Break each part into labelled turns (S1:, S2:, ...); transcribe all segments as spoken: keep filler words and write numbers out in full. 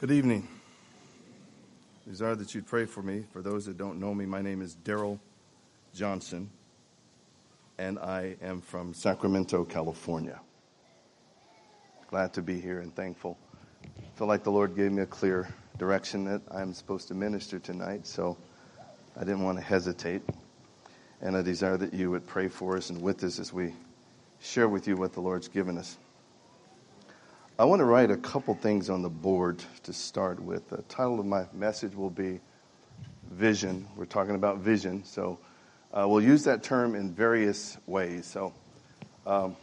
S1: Good evening. Desire that you'd pray for me. For those that don't know me, my name is Daryl Johnson, and I am from Sacramento, California. Glad to be here and thankful. I feel like the Lord gave me a clear direction that I'm supposed to minister tonight, so I didn't want to hesitate. And I desire that you would pray for us and with us as we share with you what the Lord's given us. I want to write a couple things on the board to start with. The title of my message will be Vision. We're talking about vision, so uh, we'll use that term in various ways. So, um,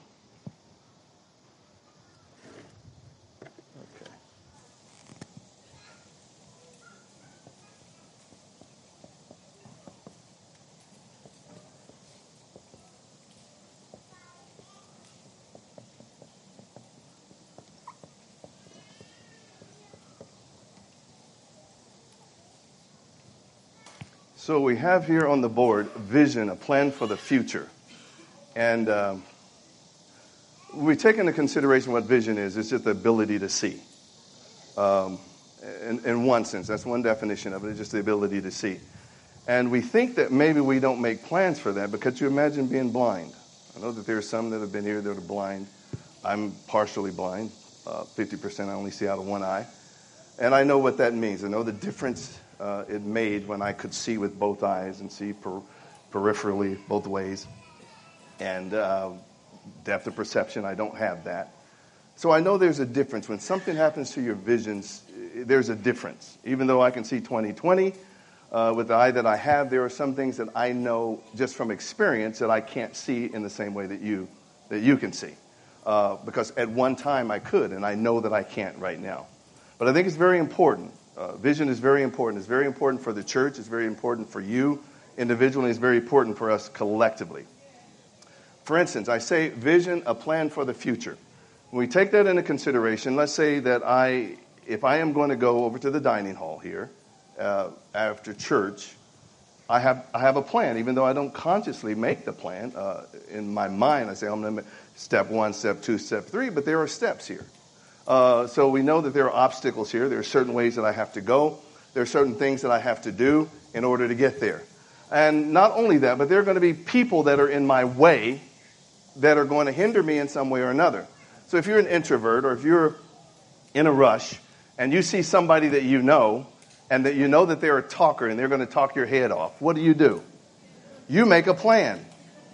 S1: okay. So we have here on the board, vision, a plan for the future. And um, we take into consideration what vision is. It's just the ability to see. Um, in, in one sense, that's one definition of it, it's just the ability to see. And we think that maybe we don't make plans for that, but could you imagine being blind? I know that there are some that have been here that are blind. I'm partially blind, uh, fifty percent I only see out of one eye. And I know what that means. I know the difference Uh, it made when I could see with both eyes and see per- peripherally both ways. And uh, depth of perception, I don't have that. So I know there's a difference. When something happens to your visions, there's a difference. Even though I can see twenty twenty, uh, with the eye that I have, there are some things that I know just from experience that I can't see in the same way that you that you can see. Uh, because at one time I could, and I know that I can't right now. But I think it's very important. Uh, vision is very important. It's very important for the church. It's very important for you individually. It's very important for us collectively. For instance, I say vision, a plan for the future. When we take that into consideration, let's say that I, if I am going to go over to the dining hall here uh, after church, I have I have a plan, even though I don't consciously make the plan. Uh, in my mind, I say I'm going to step one, step two, step three, but there are steps here. Uh, so we know that there are obstacles here. There are certain ways that I have to go. There are certain things that I have to do in order to get there. And not only that, but there are going to be people that are in my way that are going to hinder me in some way or another. So if you're an introvert or if you're in a rush and you see somebody that you know and that you know that they're a talker and they're going to talk your head off, what do you do? You make a plan.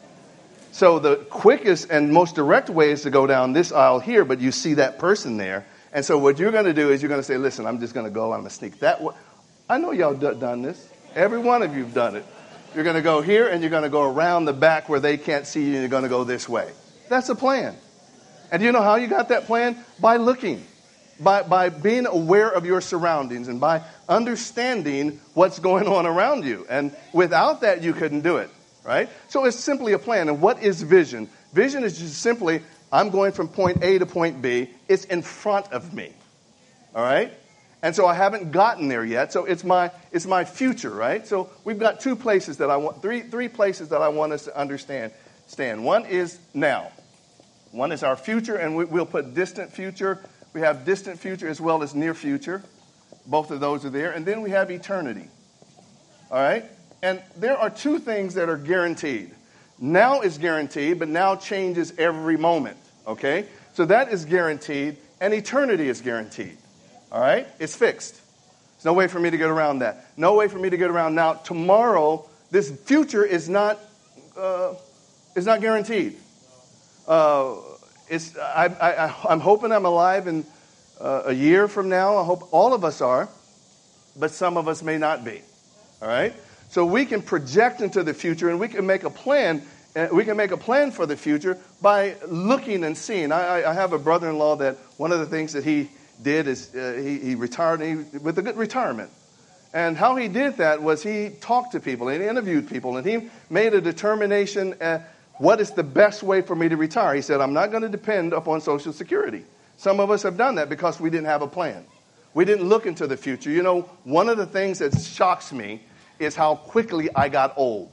S1: So the quickest and most direct way is to go down this aisle here, but you see that person there. And so what you're going to do is you're going to say, listen, I'm just going to go. I'm going to sneak that way. I know y'all d- done this. Every one of you have done it. You're going to go here and you're going to go around the back where they can't see you and you're going to go this way. That's a plan. And do you know how you got that plan? By looking, by, by being aware of your surroundings and by understanding what's going on around you. And without that, you couldn't do it. Right? So it's simply a plan. And what is vision? Vision is just simply, I'm going from point A to point B. It's in front of me. All right? And so I haven't gotten there yet. So it's my it's my future, right? So we've got two places that I want, three three places that I want us to understand. Stand. One is now. One is our future, and we, we'll put distant future. We have distant future as well as near future. Both of those are there. And then we have eternity. All right? And there are two things that are guaranteed. Now is guaranteed, but now changes every moment, okay? So that is guaranteed, and eternity is guaranteed, all right? It's fixed. There's no way for me to get around that. No way for me to get around now. Tomorrow, this future is not uh, is not guaranteed. Uh, it's I, I, I'm hoping I'm alive in uh, a year from now. I hope all of us are, but some of us may not be, all right? So we can project into the future, and we can make a plan. Uh, we can make a plan for the future by looking and seeing. I, I have a brother-in-law that one of the things that he did is uh, he, he retired he, with a good retirement. And how he did that was he talked to people and he interviewed people, and he made a determination uh, what is the best way for me to retire. He said, I'm not going to depend upon Social Security. Some of us have done that because we didn't have a plan. We didn't look into the future. You know, one of the things that shocks me is how quickly I got old.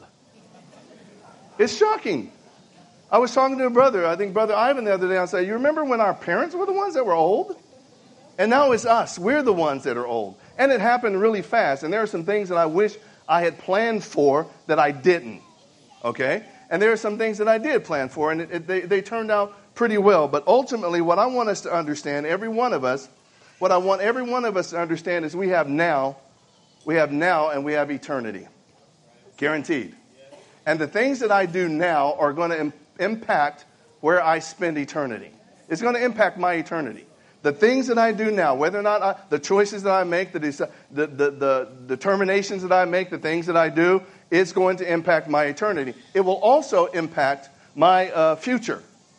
S1: It's shocking. I was talking to a brother, I think Brother Ivan the other day, I said, you remember when our parents were the ones that were old? And now it's us. We're the ones that are old. And it happened really fast. And there are some things that I wish I had planned for that I didn't. Okay? And there are some things that I did plan for, and it, it, they, they turned out pretty well. But ultimately, what I want us to understand, every one of us, what I want every one of us to understand is we have now, we have now, and we have eternity. Guaranteed. And the things that I do now are going to im- impact where I spend eternity. It's going to impact my eternity. The things that I do now, whether or not I, the choices that I make, the, the, the, the determinations that I make, the things that I do, it's going to impact my eternity. It will also impact my uh, future.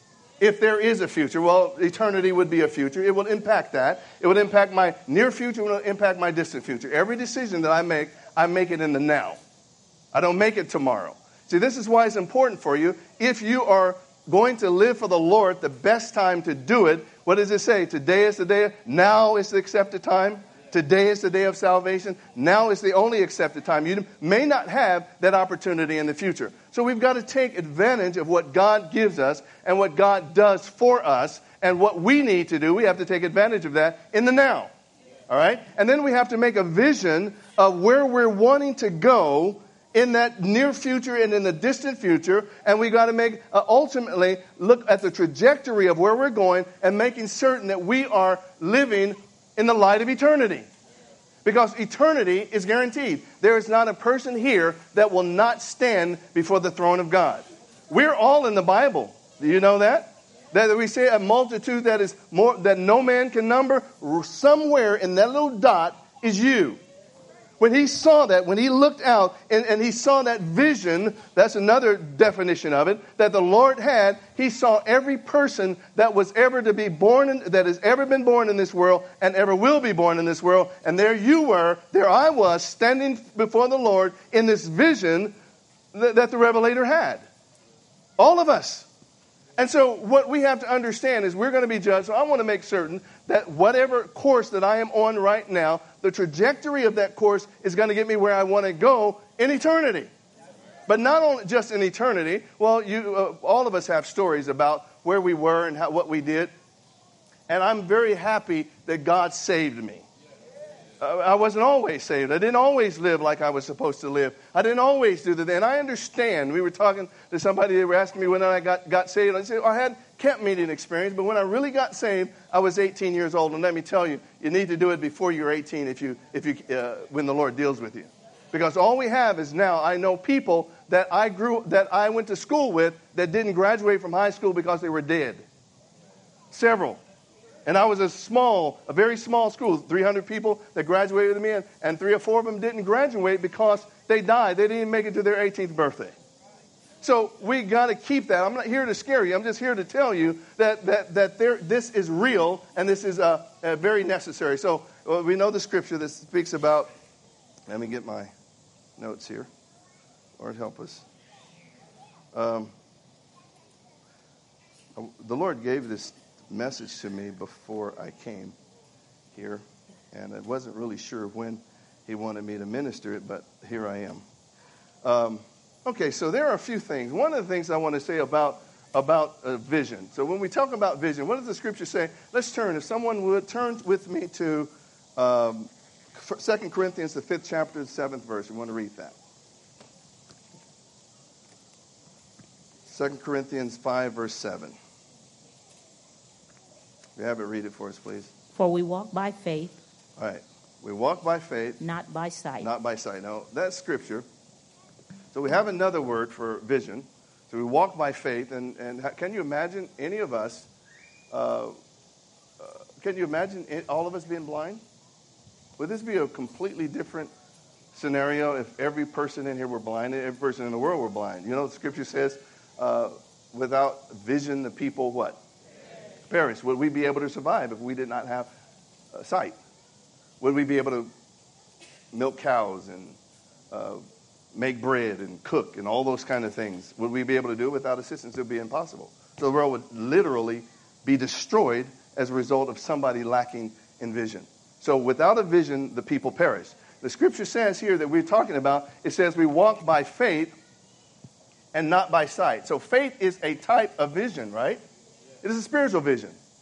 S1: If there is a future, well, eternity would be a future. It will impact that. It would impact my near future. It will impact my distant future. Every decision that I make, I make it in the now. I don't make it tomorrow. See, this is why it's important for you. If you are going to live for the Lord, the best time to do it, what does it say? Today is the day. Now is the accepted time. Today is the day of salvation. Now is the only accepted time. You may not have that opportunity in the future. So we've got to take advantage of what God gives us and what God does for us and what we need to do. We have to take advantage of that in the now. All right? And then we have to make a vision of where we're wanting to go in that near future and in the distant future, and we got to make uh, ultimately look at the trajectory of where we're going and making certain that we are living in the light of eternity. Because eternity is guaranteed. There is not a person here that will not stand before the throne of God. We're all in the Bible. Do you know that? That we say a multitude that is more that no man can number. Somewhere in that little dot is you. When he saw that, when he looked out and, and he saw that vision, that's another definition of it, that the Lord had, he saw every person that was ever to be born, in, that has ever been born in this world and ever will be born in this world. And there you were, there I was, standing before the Lord in this vision that, that the Revelator had. All of us. And so what we have to understand is we're going to be judged. So I want to make certain that whatever course that I am on right now, the trajectory of that course is going to get me where I want to go in eternity. But not only just in eternity. Well, you, uh, all of us have stories about where we were and how, what we did. And I'm very happy that God saved me. Uh, I wasn't always saved. I didn't always live like I was supposed to live. I didn't always do that. And I understand. We were talking to somebody, they were asking me when I got, got saved. I said, I had camp meeting experience, but when I really got saved, I was eighteen years old. And let me tell you, you need to do it before you're eighteen if you, if you, uh, when the Lord deals with you. Because all we have is now, I know people that I grew, that I went to school with that didn't graduate from high school because they were dead. Several. And I was a small, a very small school, three hundred people that graduated with me, and, and three or four of them didn't graduate because they died. They didn't make it to their eighteenth birthday. So we got to keep that. I'm not here to scare you. I'm just here to tell you that that that there, this is real and this is uh, uh, very necessary. So well, we know the scripture that speaks about. Let me get my notes here. Lord, help us. Um, the Lord gave this message to me before I came here, and I wasn't really sure when he wanted me to minister it, but here I am. Um, okay, so there are a few things. One of the things I want to say about about uh, vision. So when we talk about vision, what does the scripture say? Let's turn. If someone would turn with me to um, Second Corinthians, the fifth chapter, the seventh verse. We want to read that. Second Corinthians five, verse seven. If you have it, read it for us, please.
S2: For we walk by faith.
S1: All right. We walk by faith.
S2: Not by sight.
S1: Not by sight. No, that's scripture. So we have another word for vision. So we walk by faith. And, and can you imagine any of us, uh, uh, can you imagine all of us being blind? Would this be a completely different scenario if every person in here were blind and every person in the world were blind? You know, the scripture says, uh, without vision, the people what? Perish. Would we be able to survive if we did not have uh, sight? Would we be able to milk cows and uh, make bread and cook and all those kind of things? Would we be able to do it without assistance? It would be impossible. So the world would literally be destroyed as a result of somebody lacking in vision. So without a vision, the people perish. The scripture says here that we're talking about, it says we walk by faith and not by sight. So faith is a type of vision, right? It is a spiritual vision.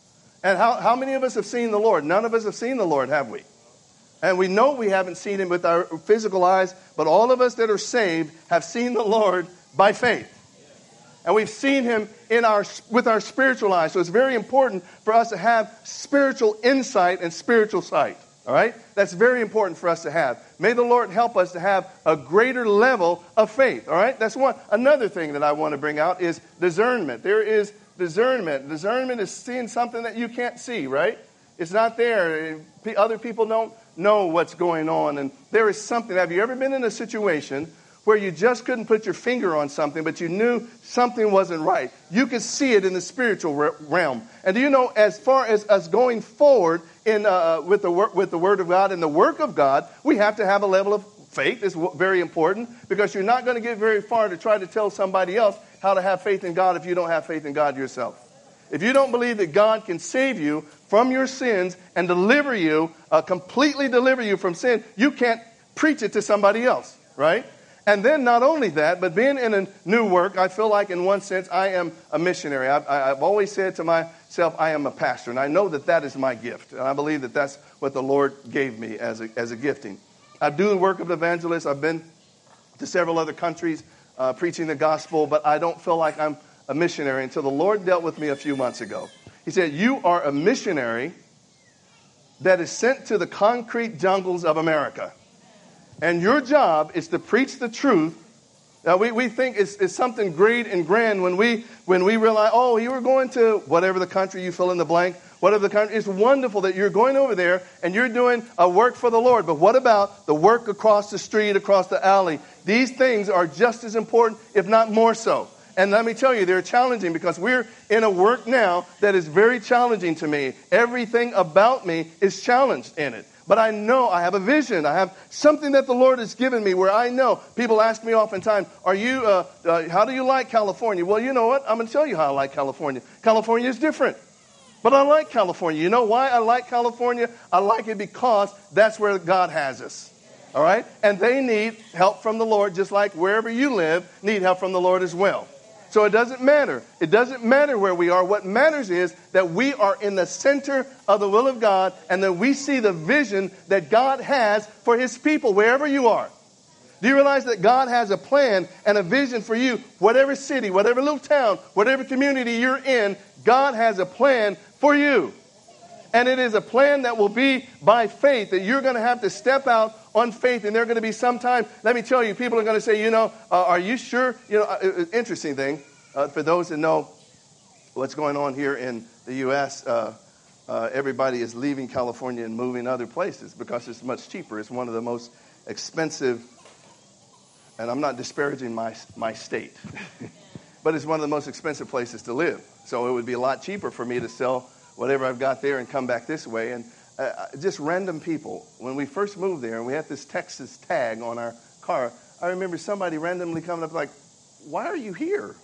S1: And how, how many of us have seen the Lord? None of us have seen the Lord, have we? And we know we haven't seen him with our physical eyes, but all of us that are saved have seen the Lord by faith. And we've seen him in our with our spiritual eyes. So it's very important for us to have spiritual insight and spiritual sight. All right? That's very important for us to have. May the Lord help us to have a greater level of faith. All right? That's one. Another thing that I want to bring out is discernment. There is discernment. Discernment is seeing something that you can't see, right? It's not there. Other people don't know what's going on. And there is something. Have you ever been in a situation where you just couldn't put your finger on something, but you knew something wasn't right? You could see it in the spiritual realm. And do you know, as far as us going forward in uh, with the wor- with the Word of God and the work of God, we have to have a level of faith. It's very important, because you're not going to get very far to try to tell somebody else how to have faith in God if you don't have faith in God yourself. If you don't believe that God can save you from your sins and deliver you, uh, completely deliver you from sin, you can't preach it to somebody else, right? And then not only that, but being in a new work, I feel like in one sense I am a missionary. I've, I've always said to myself, I am a pastor. And I know that that is my gift. And I believe that that's what the Lord gave me as a, as a gifting. I do the work of an evangelist. I've been to several other countries uh, preaching the gospel, but I don't feel like I'm a missionary until the Lord dealt with me a few months ago. He said, you are a missionary that is sent to the concrete jungles of America. And your job is to preach the truth. Now, we, we think it's, it's something great and grand when we when we realize, oh, you were going to whatever the country, you fill in the blank, whatever the country. It's wonderful that you're going over there and you're doing a work for the Lord. But what about the work across the street, across the alley? These things are just as important, if not more so. And let me tell you, they're challenging, because we're in a work now that is very challenging to me. Everything about me is challenged in it. But I know I have a vision. I have something that the Lord has given me where I know. People ask me oftentimes, are you, uh, uh, how do you like California? Well, you know what? I'm going to tell you how I like California. California is different. But I like California. You know why I like California? I like it because that's where God has us. All right? And they need help from the Lord, just like wherever you live need help from the Lord as well. So it doesn't matter. It doesn't matter where we are. What matters is that we are in the center of the will of God, and that we see the vision that God has for his people wherever you are. Do you realize that God has a plan and a vision for you? Whatever city, whatever little town, whatever community you're in, God has a plan for you. And it is a plan that will be by faith, that you're going to have to step out on faith. And there are going to be some time, let me tell you, people are going to say, you know, uh, are you sure? You know, uh, interesting thing, uh, for those that know what's going on here in the U S, uh, uh, everybody is leaving California and moving other places because it's much cheaper. It's one of the most expensive, and I'm not disparaging my, my state, but it's one of the most expensive places to live. So it would be a lot cheaper for me to sell whatever I've got there and come back this way. And uh, just random people. When we first moved there and we had this Texas tag on our car, I remember somebody randomly coming up like, why are you here?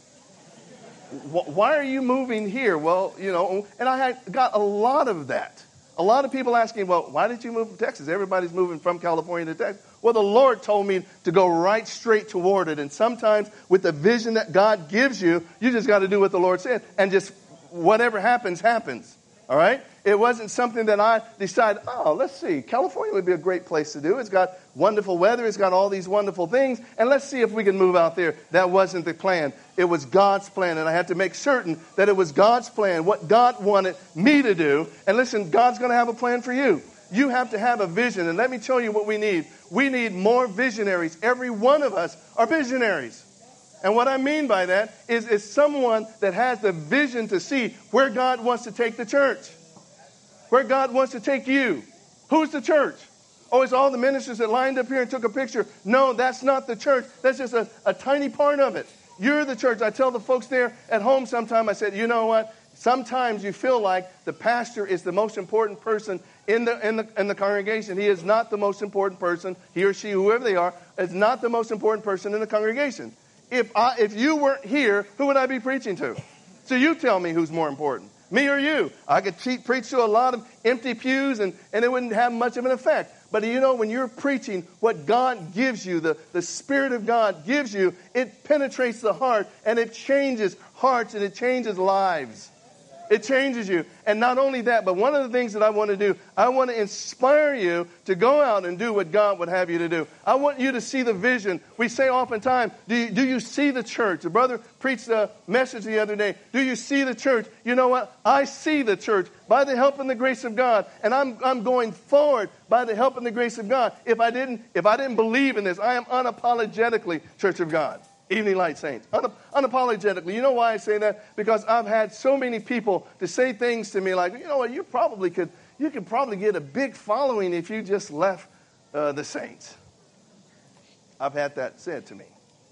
S1: Why are you moving here? Well, you know, and I had got a lot of that. A lot of people asking, well, why did you move from Texas? Everybody's moving from California to Texas. Well, the Lord told me to go right straight toward it. And sometimes with the vision that God gives you, you just got to do what the Lord said. And just whatever happens, happens. All right? It wasn't something that I decided, oh, let's see, California would be a great place to do. It's got wonderful weather. It's got all these wonderful things. And let's see if we can move out there. That wasn't the plan. It was God's plan. And I had to make certain that it was God's plan, what God wanted me to do. And listen, God's going to have a plan for you. You have to have a vision. And let me tell you what we need. We need more visionaries. Every one of us are visionaries. And what I mean by that is, is someone that has the vision to see where God wants to take the church. Where God wants to take you. Who's the church? Oh, it's all the ministers that lined up here and took a picture. No, that's not the church. That's just a, a tiny part of it. You're the church. I tell the folks there at home sometime, I said, you know what? Sometimes you feel like the pastor is the most important person in the, in the, in the congregation. He is not the most important person. He or she, whoever they are, is not the most important person in the congregation. If I, if you weren't here, who would I be preaching to? So you tell me who's more important, me or you. I could te- preach to a lot of empty pews and, and it wouldn't have much of an effect. But you know, when you're preaching what God gives you, the, the Spirit of God gives you, it penetrates the heart and it changes hearts and it changes lives. It changes you. And not only that, but one of the things that I want to do, I want to inspire you to go out and do what God would have you to do. I want you to see the vision. We say oftentimes, do you, do you see the church? The brother preached a message the other day. Do you see the church? You know what? I see the church by the help and the grace of God. And I'm, I'm going forward by the help and the grace of God. If I didn't, if I didn't believe in this, I am unapologetically Church of God. Evening Light Saints. Unap- unapologetically. You know why I say that? Because I've had so many people to say things to me like, you know what, you probably could, you could probably get a big following if you just left uh, the Saints. I've had that said to me.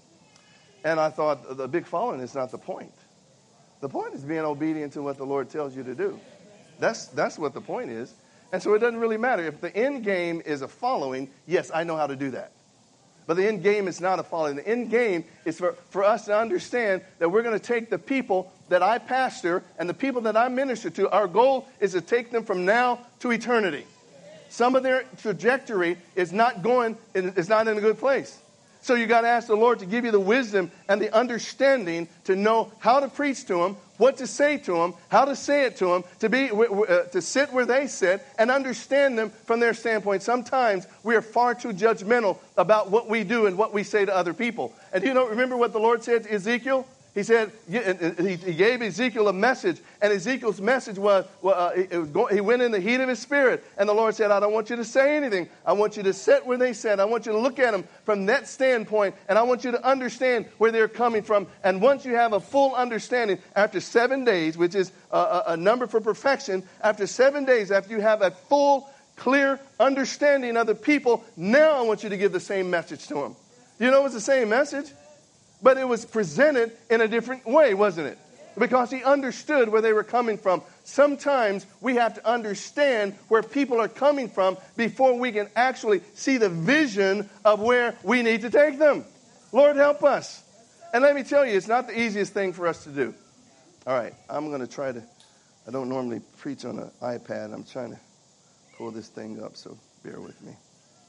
S1: And I thought, the big following is not the point. The point is being obedient to what the Lord tells you to do. That's, that's what the point is. And so it doesn't really matter. If the end game is a following, yes, I know how to do that. But the end game is not a following. The end game is for, for us to understand that we're going to take the people that I pastor and the people that I minister to. Our goal is to take them from now to eternity. Some of their trajectory is not going, is not in a good place. So you got to ask the Lord to give you the wisdom and the understanding to know how to preach to them, what to say to them, how to say it to them, to be uh, to sit where they sit and understand them from their standpoint. Sometimes we are far too judgmental about what we do and what we say to other people. And you know, remember what the Lord said to Ezekiel? He said, he gave Ezekiel a message, and Ezekiel's message was, uh, he went in the heat of his spirit, and the Lord said, I don't want you to say anything. I want you to sit where they sit. I want you to look at them from that standpoint, and I want you to understand where they're coming from. And once you have a full understanding, after seven days, which is a, a number for perfection, after seven days, after you have a full, clear understanding of the people, now I want you to give the same message to them. You know it's the same message? But it was presented in a different way, wasn't it? Because he understood where they were coming from. Sometimes we have to understand where people are coming from before we can actually see the vision of where we need to take them. Lord, help us. And let me tell you, it's not the easiest thing for us to do. All right, I'm going to try to, I don't normally preach on an iPad. I'm trying to pull this thing up, so bear with me.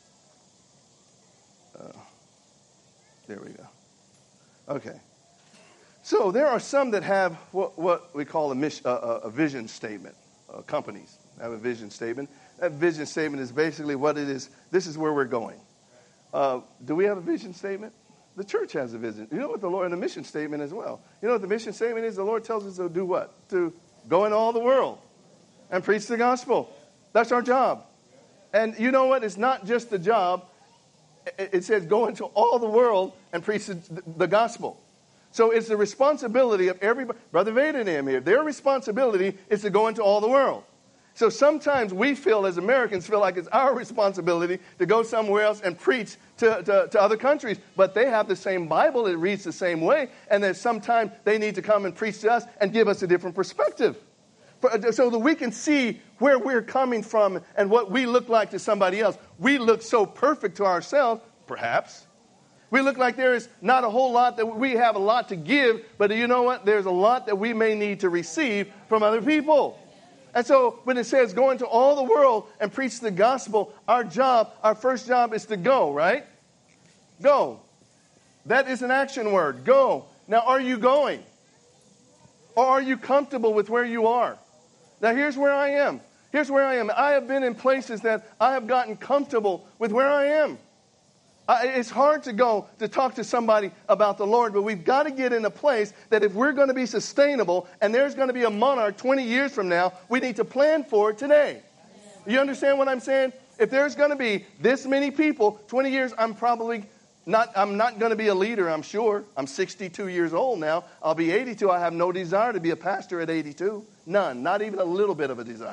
S1: Uh, there we go. Okay, so there are some that have what, what we call a, mission, uh, a vision statement. Uh, companies have a vision statement. That vision statement is basically what it is. This is where we're going. Uh, do we have a vision statement? The church has a vision. You know what the Lord, and a mission statement as well. You know what the mission statement is? The Lord tells us to do what? To go into all the world and preach the gospel. That's our job. And you know what? It's not just the job. It says go into all the world and preach the gospel. So it's the responsibility of everybody. Brother Vader and him here, their responsibility is to go into all the world. So sometimes we feel, as Americans, feel like it's our responsibility to go somewhere else and preach to, to, to other countries. But they have the same Bible. It reads the same way. And then sometimes they need to come and preach to us and give us a different perspective. So that we can see where we're coming from and what we look like to somebody else. We look so perfect to ourselves, perhaps. We look like there is not a whole lot that we have a lot to give, but you know what? There's a lot that we may need to receive from other people. And so when it says go into all the world and preach the gospel, our job, our first job is to go, right? Go. That is an action word. Go. Now, are you going? Or are you comfortable with where you are? Now, here's where I am. Here's where I am. I have been in places that I have gotten comfortable with where I am. I, it's hard to go to talk to somebody about the Lord, but we've got to get in a place that if we're going to be sustainable and there's going to be a monarch twenty years from now, we need to plan for it today. You understand what I'm saying? If there's going to be this many people, twenty years, I'm probably not, I'm not going to be a leader, I'm sure. I'm sixty-two years old now. I'll be eighty-two. I have no desire to be a pastor at eighty-two. None. Not even a little bit of a desire.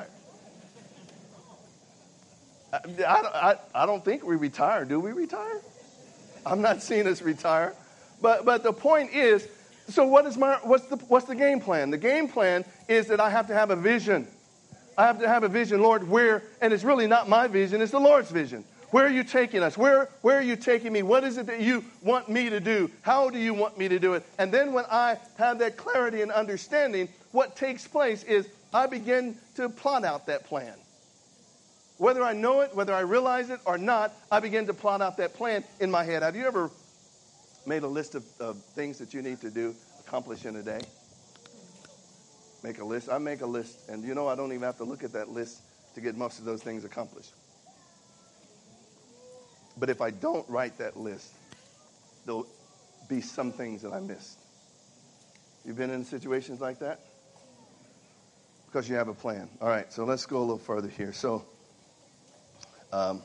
S1: I, I, I don't think we retire. Do we retire? I'm not seeing us retire. But but the point is, so what is my what's the what's the game plan? The game plan is that I have to have a vision. I have to have a vision, Lord, where, and it's really not my vision, it's the Lord's vision. Where are you taking us? Where where are you taking me? What is it that you want me to do? How do you want me to do it? And then when I have that clarity and understanding, what takes place is I begin to plot out that plan. Whether I know it, whether I realize it or not, I begin to plot out that plan in my head. Have you ever made a list of, of things that you need to do, accomplish in a day? Make a list. I make a list. And you know, I don't even have to look at that list to get most of those things accomplished. But if I don't write that list, there'll be some things that I missed. You've been in situations like that? Because you have a plan. All right, so let's go a little further here. So, um,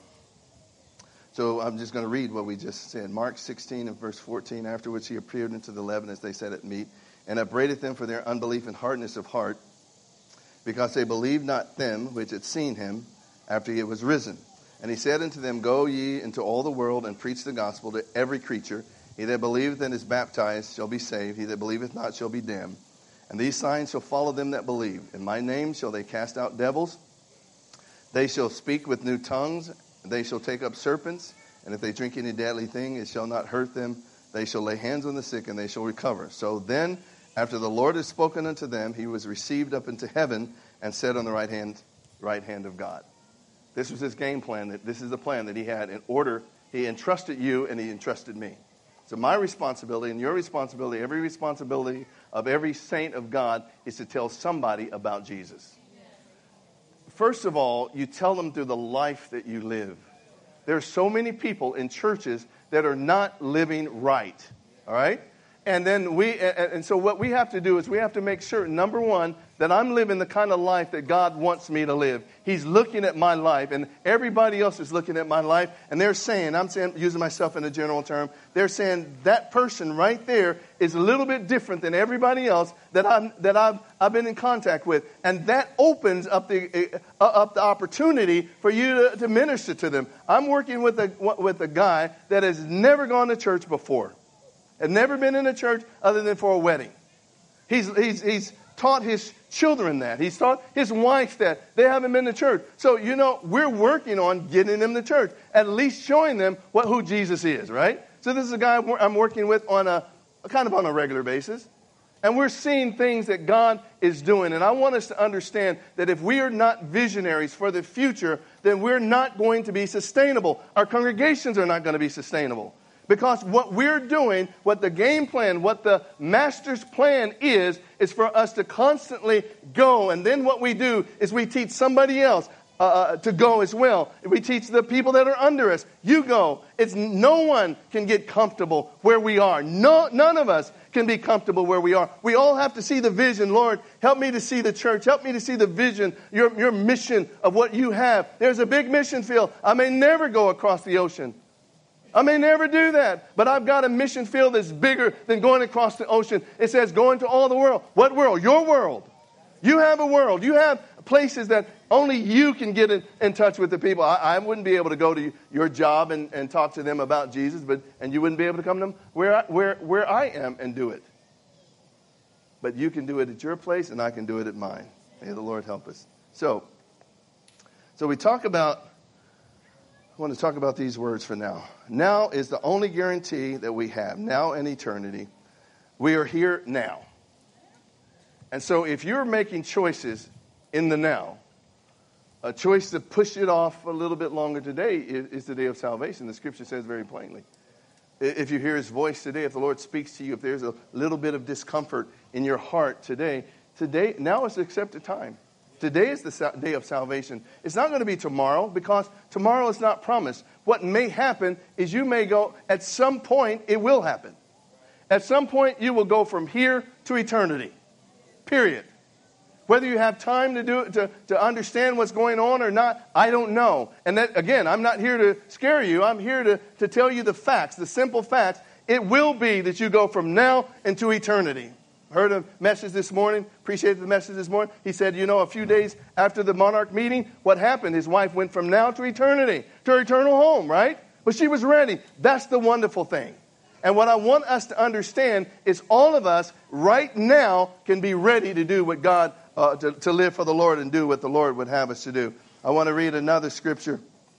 S1: so I'm just going to read what we just said. Mark sixteen and verse fourteen, after which he appeared unto the eleven as they sat at meat, and upbraided them for their unbelief and hardness of heart, because they believed not them which had seen him after he was risen. And he said unto them, Go ye into all the world and preach the gospel to every creature. He that believeth and is baptized shall be saved. He that believeth not shall be damned. And these signs shall follow them that believe. In my name shall they cast out devils. They shall speak with new tongues. They shall take up serpents. And if they drink any deadly thing, it shall not hurt them. They shall lay hands on the sick, and they shall recover. So then, after the Lord had spoken unto them, he was received up into heaven and sat on the right hand, right hand of God. This was his game plan. That this is the plan that he had in order. He entrusted you, and he entrusted me. So my responsibility and your responsibility, every responsibility of every saint of God is to tell somebody about Jesus. First of all, you tell them through the life that you live. There are so many people in churches that are not living right. All right? And then we, and so what we have to do is we have to make sure, number one, that I'm living the kind of life that God wants me to live. He's looking at my life, and everybody else is looking at my life, and they're saying, I'm saying, using myself in a general term, they're saying that person right there is a little bit different than everybody else that I'm that I've I've been in contact with, and that opens up the uh, up the opportunity for you to, to minister to them. I'm working with a with a guy that has never gone to church before. Had never been in a church other than for a wedding. He's he's he's taught his children that. He's taught his wife that. They haven't been to church. So, you know, we're working on getting them to church. At least showing them what who Jesus is, right? So this is a guy I'm working with on a kind of on a regular basis. And we're seeing things that God is doing. And I want us to understand that if we are not visionaries for the future, then we're not going to be sustainable. Our congregations are not going to be sustainable. Because what we're doing, what the game plan, what the master's plan is, is for us to constantly go. And then what we do is we teach somebody else uh, to go as well. We teach the people that are under us, you go. It's no one can get comfortable where we are. No, none of us can be comfortable where we are. We all have to see the vision. Lord, help me to see the church. Help me to see the vision, your, your mission of what you have. There's a big mission field. I may never go across the ocean. I may never do that, but I've got a mission field that's bigger than going across the ocean. It says go into all the world. What world? Your world. You have a world. You have places that only you can get in, in touch with the people. I, I wouldn't be able to go to your job and, and talk to them about Jesus, but and you wouldn't be able to come to them where I, where where I am and do it. But you can do it at your place, and I can do it at mine. May the Lord help us. So, so we talk about. I want to talk about these words for now. Now is the only guarantee that we have. Now and eternity. We are here now. And so if you're making choices in the now, a choice to push it off a little bit longer today is, is the day of salvation. The scripture says very plainly. If you hear his voice today, if the Lord speaks to you, if there's a little bit of discomfort in your heart today, today now is the accepted time. Today is the day of salvation. It's not going to be tomorrow because tomorrow is not promised. What may happen is you may go, at some point, it will happen. At some point, you will go from here to eternity. Period. Whether you have time to do it, to, to understand what's going on or not, I don't know. And that, again, I'm not here to scare you. I'm here to, to tell you the facts, the simple facts. It will be that you go from now into eternity. Heard a message this morning, appreciated the message this morning. He said, you know, a few days after the Monarch meeting, what happened? His wife went from now to eternity, to her eternal home, right? But she was ready. That's the wonderful thing. And what I want us to understand is all of us right now can be ready to do what God, uh, to, to live for the Lord and do what the Lord would have us to do. I want to read another scripture.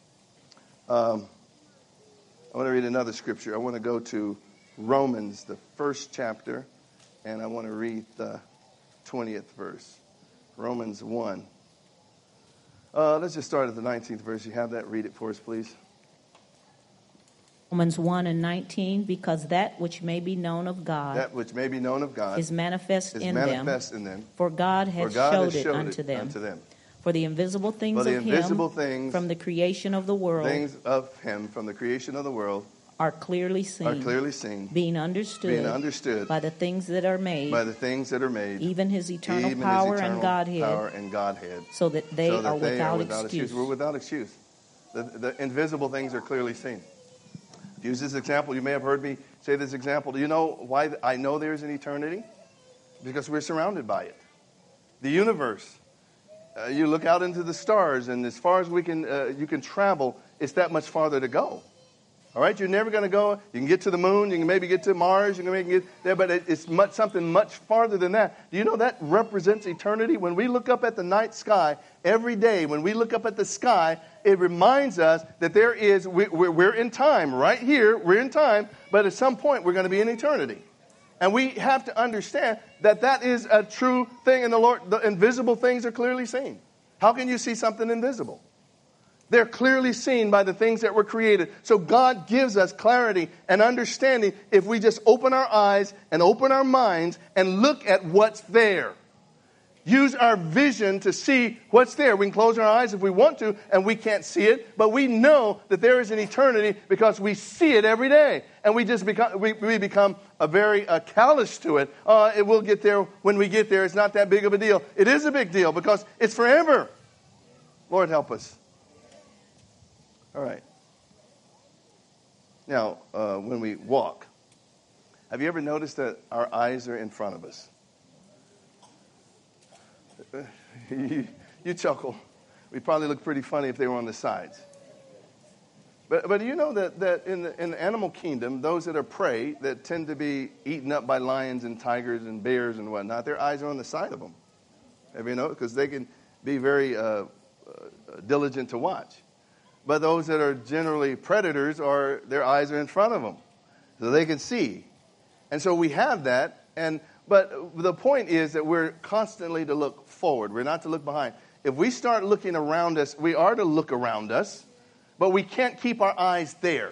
S1: Um, I want to read another scripture. I want to go to Romans, the first chapter. And I want to read the twentieth verse. Romans one. Uh, let's just start at the nineteenth verse. You have that? Read it for us, please.
S2: Romans one and nineteen, because that which may be known of God
S1: That which may be known of God
S2: is manifest
S1: is
S2: in
S1: manifest
S2: them,
S1: in them.
S2: for God
S1: For
S2: hath
S1: God
S2: showed
S1: has
S2: it
S1: showed
S2: unto
S1: it
S2: them.
S1: unto them.
S2: For the invisible things
S1: For the
S2: of
S1: invisible
S2: him
S1: things,
S2: from the creation of the world
S1: things of him from the creation of the world
S2: are clearly seen,
S1: are clearly seen,
S2: being understood,
S1: being understood
S2: by the things that are made,
S1: by the things that are made,
S2: even his eternal
S1: even his
S2: power
S1: eternal
S2: and Godhead,
S1: power and Godhead,
S2: so that they,
S1: so that
S2: are,
S1: they
S2: without
S1: are without
S2: excuse.
S1: excuse. We're without excuse. The, the invisible things are clearly seen. To use this example, you may have heard me say this example. Do you know why I know there's an eternity? Because we're surrounded by it. The universe. Uh, you look out into the stars, and as far as we can, uh, you can travel, it's that much farther to go. All right, you're never going to go. You can get to the moon. You can maybe get to Mars. You can maybe get there, but it, it's much, something much farther than that. Do you know that represents eternity? When we look up at the night sky every day, when we look up at the sky, it reminds us that there is. We, we're, we're in time right here. We're in time, but at some point we're going to be in eternity. And we have to understand that that is a true thing in the Lord. The invisible things are clearly seen. How can you see something invisible? They're clearly seen by the things that were created. So God gives us clarity and understanding if we just open our eyes and open our minds and look at what's there. Use our vision to see what's there. We can close our eyes if we want to, and we can't see it. But we know that there is an eternity because we see it every day. And we just become we, we become a very uh, callous to it. Uh, it will get there when we get there. It's not that big of a deal. It is a big deal because it's forever. Lord, help us. All right. Now, uh, when we walk, have you ever noticed that our eyes are in front of us? you, you chuckle. We probably look pretty funny if they were on the sides. But but do you know that, that in the in the animal kingdom, those that are prey that tend to be eaten up by lions and tigers and bears and whatnot, their eyes are on the side of them. Have you noticed? Because they can be very uh, uh, diligent to watch. But those that are generally predators, are their eyes are in front of them, so they can see. And so we have that. And but the point is that we're constantly to look forward. We're not to look behind. If we start looking around us, we are to look around us, but we can't keep our eyes there.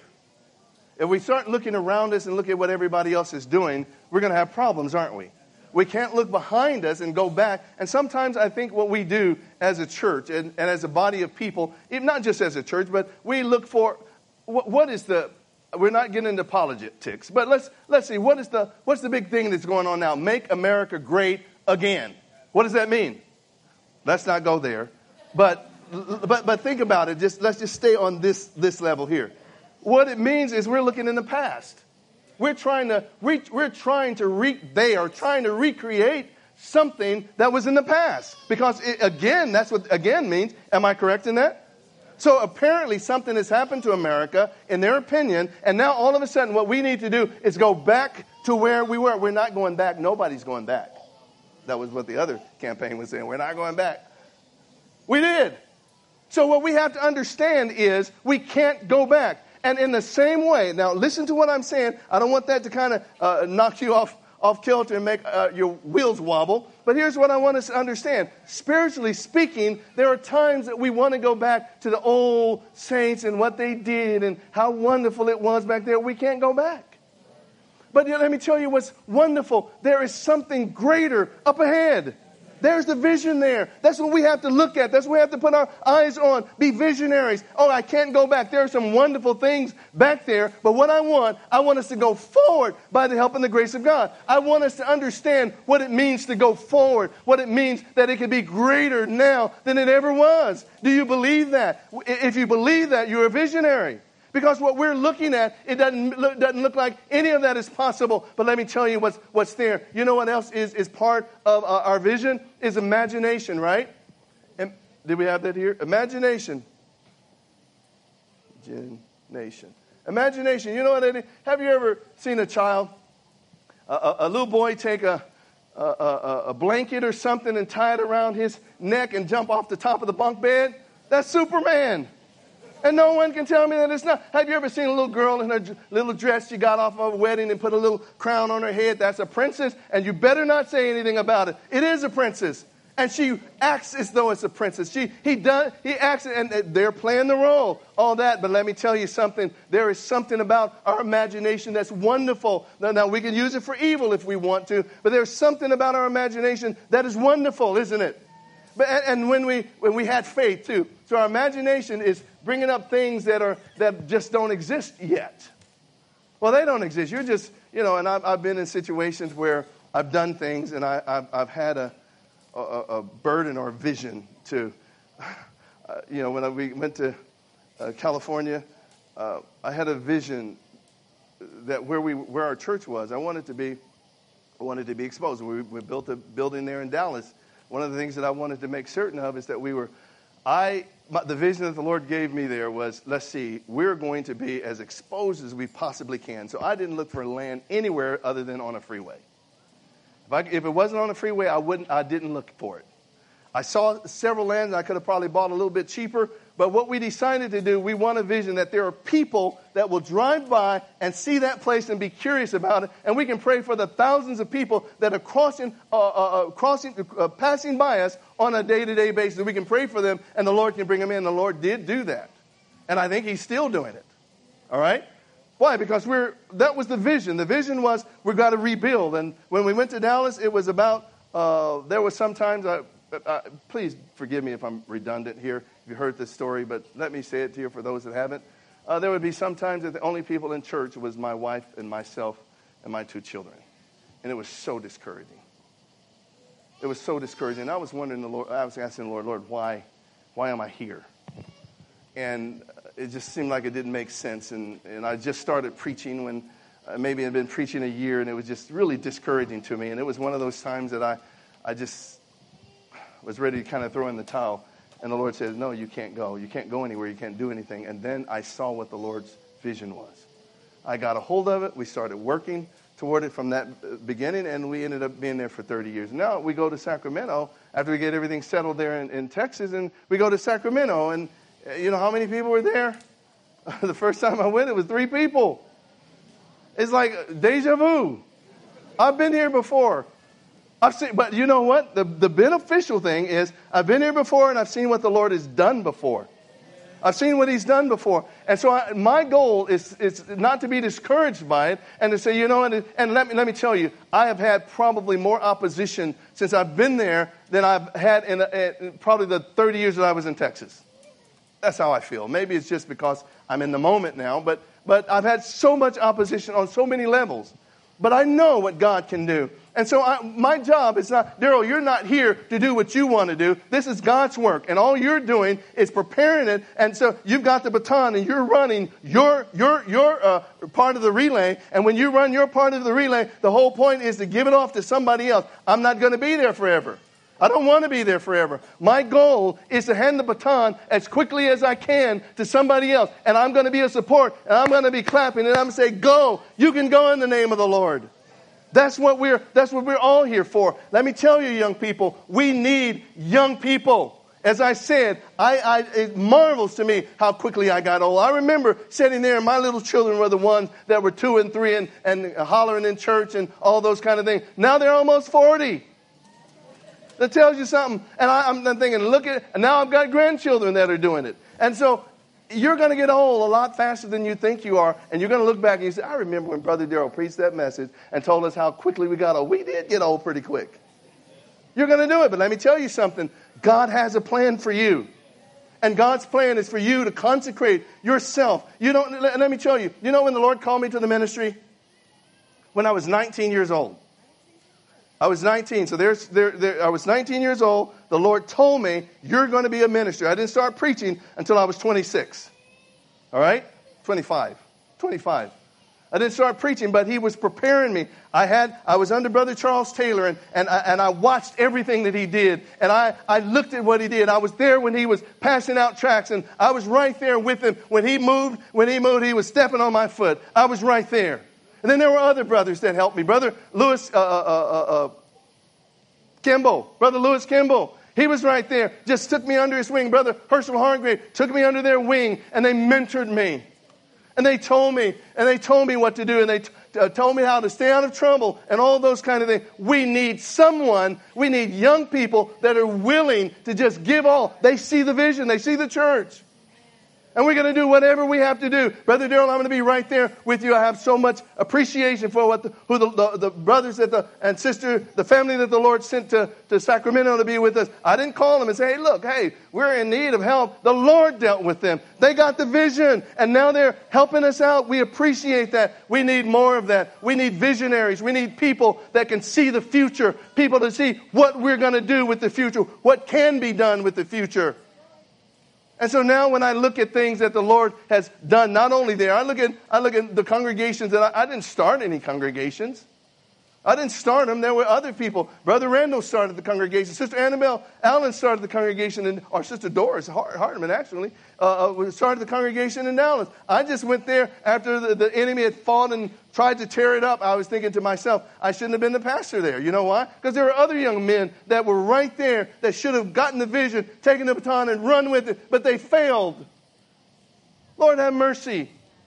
S1: If we start looking around us and look at what everybody else is doing, we're going to have problems, aren't we? We can't look behind us and go back. And sometimes I think what we do as a church and, and as a body of people, not just as a church, but we look for what, what is the, we're not getting into politics, but let's let's see, what is the what's the big thing that's going on now? Make America great again. What does that mean? Let's not go there. But but but think about it. Just let's just stay on this this level here. What it means is we're looking in the past. We're trying to re, we're trying to re, they are trying to recreate something that was in the past. Because it, again, that's what again means. Am I correct in that? So apparently something has happened to America, in their opinion, and now all of a sudden what we need to do is go back to where we were. We're not going back. Nobody's going back. That was what the other campaign was saying. We're not going back. We did. So what we have to understand is we can't go back. And in the same way, now listen to what I'm saying. I don't want that to kind of uh, knock you off, off kilter and make uh, your wheels wobble. But here's what I want us to understand. Spiritually speaking, there are times that we want to go back to the old saints and what they did and how wonderful it was back there. We can't go back. But let me tell you what's wonderful. There is something greater up ahead. There's the vision there. That's what we have to look at. That's what we have to put our eyes on. Be visionaries. Oh, I can't go back. There are some wonderful things back there. But what I want, I want us to go forward by the help and the grace of God. I want us to understand what it means to go forward. What it means that it can be greater now than it ever was. Do you believe that? If you believe that, you're a visionary. Because what we're looking at, it doesn't look, doesn't look like any of that is possible. But let me tell you what's what's there. You know what else is, is part of uh, our vision? Is imagination, right? And, did we have that here? Imagination. Imagination. Imagination. You know what it is? Have you ever seen a child, a, a, a little boy take a, a, a, a blanket or something and tie it around his neck and jump off the top of the bunk bed? That's Superman. And no one can tell me that it's not. Have you ever seen a little girl in her little dress she got off of a wedding and put a little crown on her head? That's a princess, and you better not say anything about it. It is a princess. And she acts as though it's a princess. She, he does, he acts, and they're playing the role, all that. But let me tell you something. There is something about our imagination that's wonderful. Now, now, we can use it for evil if we want to, but there's something about our imagination that is wonderful, isn't it? But, and, and when we when we had faith too, so our imagination is bringing up things that are that just don't exist yet. Well, they don't exist. You're just, you know. And I've, I've been in situations where I've done things, and I, I've, I've had a. A, a burden or vision to, uh, you know, when I, we went to uh, California, uh, I had a vision that where we where our church was, I wanted to be, I wanted to be exposed. We, we built a building there in Dallas. One of the things that I wanted to make certain of is that we were, I my, the vision that the Lord gave me there was, let's see, we're going to be as exposed as we possibly can. So I didn't look for land anywhere other than on a freeway. If, I, if it wasn't on the freeway, I wouldn't. I didn't look for it. I saw several lands. I could have probably bought a little bit cheaper. But what we decided to do, we want a vision that there are people that will drive by and see that place and be curious about it. And we can pray for the thousands of people that are crossing, uh, uh, crossing, uh, passing by us on a day-to-day basis. We can pray for them, and the Lord can bring them in. The Lord did do that, and I think He's still doing it. All right. Why? Because we're that was the vision. The vision was we've got to rebuild. And when we went to Dallas, it was about, uh, there was sometimes, I, I, please forgive me if I'm redundant here, if you heard this story, but let me say it to you for those that haven't. Uh, there would be some times that the only people in church was my wife and myself and my two children. And it was so discouraging. It was so discouraging. I was wondering, the Lord, I was asking the Lord, Lord, why, why am I here? And it just seemed like it didn't make sense. And, and I just started preaching when uh, maybe I'd been preaching a year, and it was just really discouraging to me. And it was one of those times that I, I just was ready to kind of throw in the towel. And the Lord said, no, you can't go. You can't go anywhere. You can't do anything. And then I saw what the Lord's vision was. I got a hold of it. We started working toward it from that beginning, and we ended up being there for thirty years. Now we go to Sacramento after we get everything settled there in, in Texas, and we go to Sacramento, and you know how many people were there? The first time I went, it was three people. It's like deja vu. I've been here before. I've seen, but you know what? The, the beneficial thing is I've been here before, and I've seen what the Lord has done before. I've seen what He's done before. And so I, my goal is, is not to be discouraged by it and to say, you know, and, and let me, let me tell you, I have had probably more opposition since I've been there than I've had in, in probably the thirty years that I was in Texas. That's how I feel. Maybe it's just because I'm in the moment now, but but I've had so much opposition on so many levels. But I know what God can do. And so I, my job is not, Daryl, you're not here to do what you want to do. This is God's work. And all you're doing is preparing it. And so you've got the baton and you're running your, your, your uh, part of the relay. And when you run your part of the relay, the whole point is to give it off to somebody else. I'm not going to be there forever. I don't want to be there forever. My goal is to hand the baton as quickly as I can to somebody else. And I'm going to be a support. And I'm going to be clapping. And I'm going to say, go. You can go in the name of the Lord. That's what we're, that's what we're all here for. Let me tell you, young people, we need young people. As I said, I, I, it marvels to me how quickly I got old. I remember sitting there, and my little children were the ones that were two and three and, and hollering in church and all those kind of things. Now they're almost forty. That tells you something. And I, I'm thinking, look at it. And now I've got grandchildren that are doing it. And so you're going to get old a lot faster than you think you are. And you're going to look back and you say, I remember when Brother Daryl preached that message and told us how quickly we got old. We did get old pretty quick. You're going to do it. But let me tell you something. God has a plan for you. And God's plan is for you to consecrate yourself. You don't. Let, let me tell you. You know when the Lord called me to the ministry? When I was nineteen years old. I was nineteen, so there's, there, there, I was nineteen years old. The Lord told me, you're going to be a minister. I didn't start preaching until I was twenty-six. All right? twenty-five. twenty-five. I didn't start preaching, but He was preparing me. I had, I was under Brother Charles Taylor, and, and, I, and I watched everything that he did. And I, I looked at what he did. I was there when he was passing out tracts, and I was right there with him. When he moved, when he moved, he was stepping on my foot. I was right there. And then there were other brothers that helped me. Brother Lewis uh, uh, uh, uh, Kimball. Brother Lewis Kimball. He was right there. Just took me under his wing. Brother Herschel Hargrave took me under their wing. And they mentored me. And they told me. And they told me what to do. And they t- uh, told me how to stay out of trouble and all those kind of things. We need someone, we need young people that are willing to just give all. They see the vision, they see the church. And we're going to do whatever we have to do. Brother Darrell, I'm going to be right there with you. I have so much appreciation for what the, who the, the, the brothers that the, and sister, the family that the Lord sent to, to Sacramento to be with us. I didn't call them and say, hey, look, hey, we're in need of help. The Lord dealt with them. They got the vision, and now they're helping us out. We appreciate that. We need more of that. We need visionaries. We need people that can see the future, people to see what we're going to do with the future, what can be done with the future. And so now when I look at things that the Lord has done, not only there, I look at I look at the congregations that I, I didn't start any congregations. I didn't start them. There were other people. Brother Randall started the congregation. Sister Annabelle Allen started the congregation, and or Sister Doris Hartman actually uh, started the congregation in Dallas. I just went there after the, the enemy had fought and tried to tear it up. I was thinking to myself, I shouldn't have been the pastor there. You know why? Because there were other young men that were right there that should have gotten the vision, taken the baton, and run with it, but they failed. Lord have mercy.